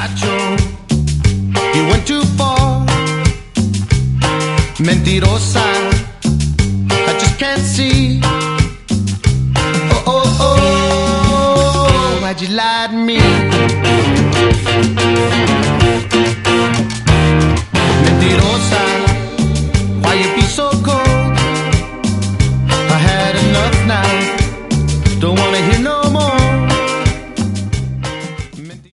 muchacho, you went too far. Mentirosa, I just can't see